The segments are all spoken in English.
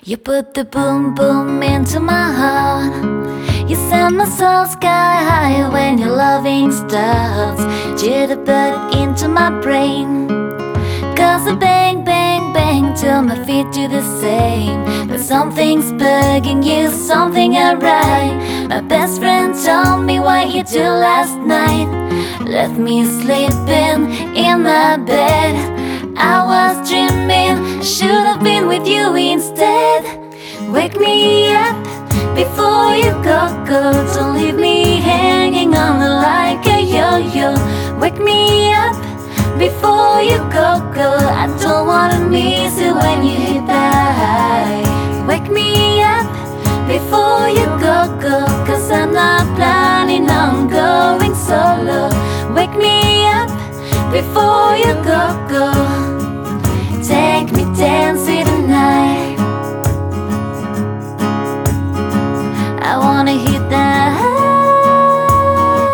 You put the boom boom into my heart. You send my soul sky high when your loving starts. Jitterbug into my brain. Cause the bang bang bang till my feet do the same. But something's bugging you, something alright. My best friend told me what you do last night. Left me sleeping in my bed. I was dreaming, should have been with you instead. Wake me up before you go. Don't leave me hanging on like a yo-yo. Wake me up before you go. I don't wanna miss you when you hit that high. Wake me up before you go. Cause I'm not planning on going solo. Wake me up before you go. Take me dancing tonight. I wanna hit that high.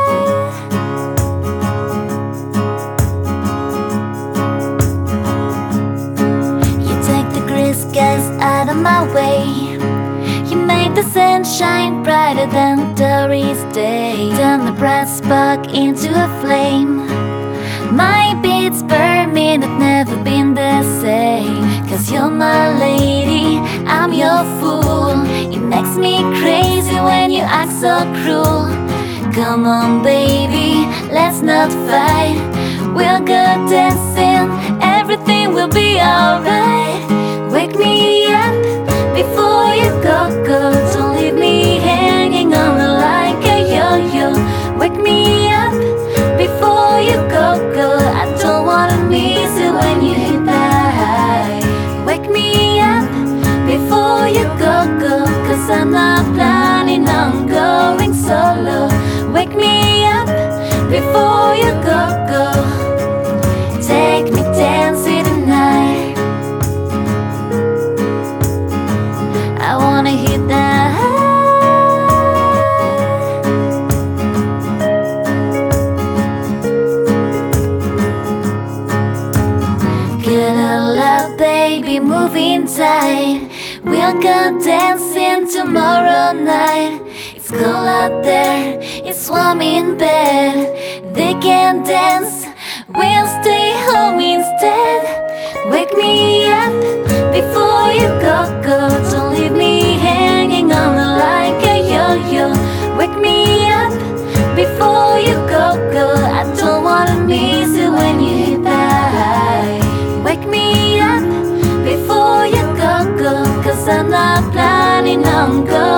You take the gray skies out of my way. You make the sunshine brighter than Doris Day. Turn the bright spark into a flame. My beats burn me, that never been the same. Cause you're my lady, I'm your fool. It makes me crazy when you act so cruel. Come on baby, let's not fight. We'll go dancing, everything will be alright. Wake me up before you go. Don't leave me hanging on like a yo-yo. Wake me up before you go. I don't wanna miss you when you hit that high. Wake me up before you go. Cause I'm not planning on going solo. Wake me up before you go. Take me dancing tonight. I wanna hit that high. Baby, moving tight. We'll go dancing tomorrow night. It's cold out there, it's warm in bed. They can dance, we'll stay home instead. Wake me up before you go. Don't leave me hanging on like a yo-yo. Wake me up before you go. I don't wanna miss you when you hit that high. Wake me up before you go. Cause I'm not planning on going